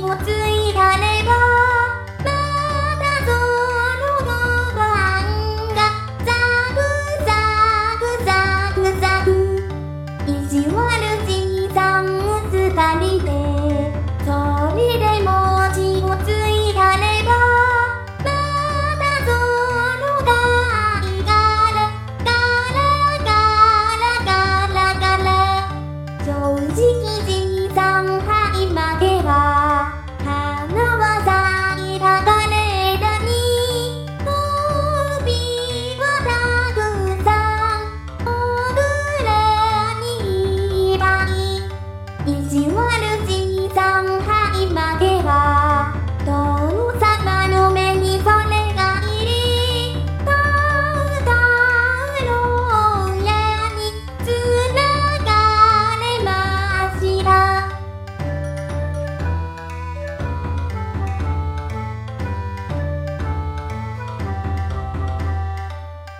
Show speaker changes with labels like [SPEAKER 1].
[SPEAKER 1] ついたればまたそのご飯がザクザクザクザク意地悪じいさん二人でそれでも血をついたればまたその貝殻ガラガラガラガラ正直じいさん